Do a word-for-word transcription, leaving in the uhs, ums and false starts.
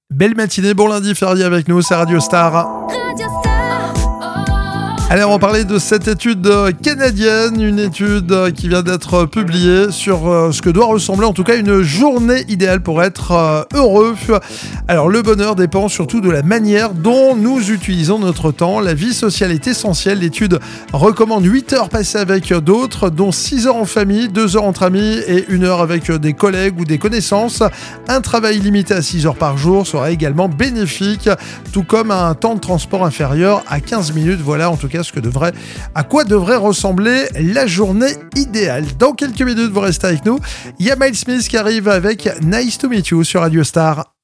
Belle matinée, bon lundi férié avec nous, c'est Radio Star. Allez, on va parler de cette étude canadienne, une étude qui vient d'être publiée sur ce que doit ressembler en tout cas une journée idéale pour être heureux. Alors le bonheur dépend surtout de la manière dont nous utilisons notre temps. La vie sociale est essentielle. L'étude recommande huit heures passées avec d'autres, dont six heures en famille, deux heures entre amis et une heure avec des collègues ou des connaissances. Un travail limité à six heures par jour sera également bénéfique, tout comme un temps de transport inférieur à quinze minutes. Voilà en tout cas ce que devrait, à quoi devrait ressembler la journée idéale. Dans quelques minutes, vous restez avec nous. Il y a Miles Smith qui arrive avec Nice to Meet You sur Radio Star.